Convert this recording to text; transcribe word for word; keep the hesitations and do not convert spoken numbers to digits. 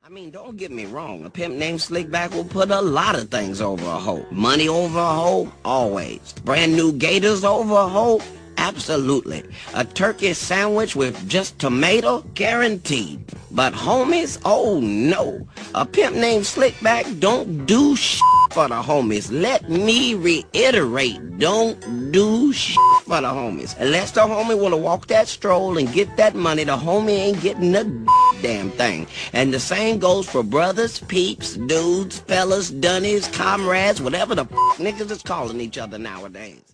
I mean, don't get me wrong. A pimp named Slickback will put a lot of things over a hoe. Money over a hoe? Always. Brand new gators over a hoe? Absolutely. A turkey sandwich with just tomato? Guaranteed. But homies? Oh no. A pimp named Slickback don't do shit for the homies. Let me reiterate, don't do shit for the homies. Unless the homie wanna walk that stroll and get that money, the homie ain't getting a damn thing. And the same goes for brothers, peeps, dudes, fellas, dunnies, comrades, whatever the f*** niggas is calling each other nowadays.